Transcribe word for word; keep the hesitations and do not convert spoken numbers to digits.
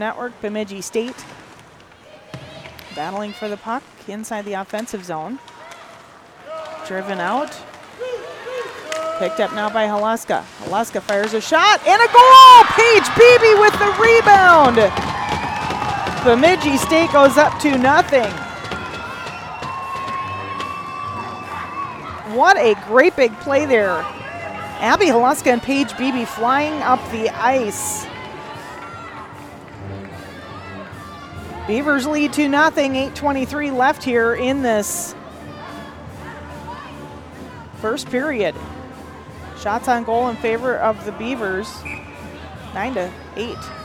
Network, Bemidji State battling for the puck inside the offensive zone. Driven out. Picked up now by Haluska. Haluska fires a shot and a goal! Paige Beebe with the rebound. Bemidji State goes up to nothing. What a great big play there. Abby Haluska and Paige Beebe flying up the ice. Beavers lead two nothing, eight twenty-three left here in this first period. Shots on goal in favor of the Beavers, nine to eight.